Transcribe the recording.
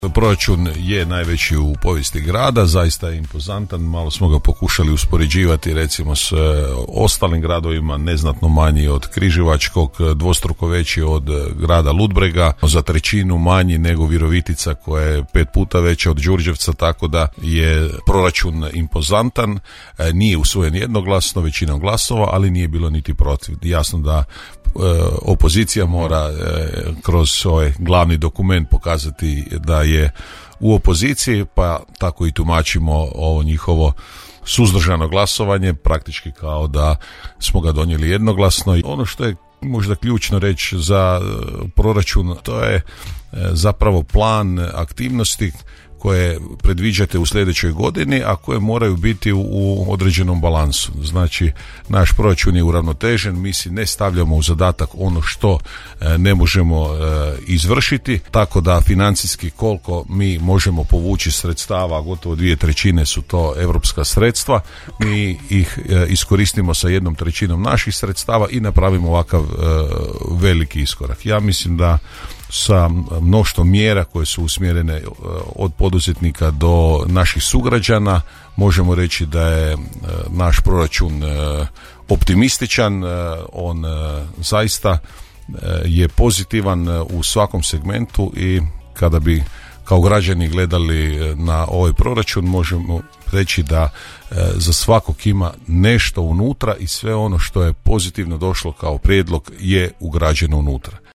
Proračun je najveći u povijesti grada, zaista je impozantan, malo smo ga pokušali uspoređivati recimo s ostalim gradovima, neznatno manji od Križevačkog, dvostruko veći od grada Ludbrega, za trećinu manji nego Virovitica koja je 5 puta veća od Đurđevca, tako da je proračun impozantan, nije usvojen jednoglasno, većinom glasova, ali nije bilo niti protiv. Jasno da opozicija mora kroz ovaj glavni dokument pokazati da je u opoziciji, pa tako i tumačimo ovo njihovo suzdržano glasovanje, praktički kao da smo ga donijeli jednoglasno. I ono što je možda ključno reći za proračun, to je zapravo plan aktivnosti koje predviđate u sljedećoj godini, a koje moraju biti u određenom balansu. Znači, naš proračun je uravnotežen, mi si ne stavljamo u zadatak ono što ne možemo izvršiti, tako da financijski koliko mi možemo povući sredstava, gotovo 2/3 su to europska sredstva, mi ih iskoristimo sa 1/3 naših sredstava i napravimo ovakav veliki iskorak. Ja mislim da sa mnoštvom mjera koje su usmjerene od poduzetnika do naših sugrađana možemo reći da je naš proračun optimističan, on zaista je pozitivan u svakom segmentu i kada bi kao građani gledali na ovaj proračun možemo reći da za svakog ima nešto unutra i sve ono što je pozitivno došlo kao prijedlog je ugrađeno unutra.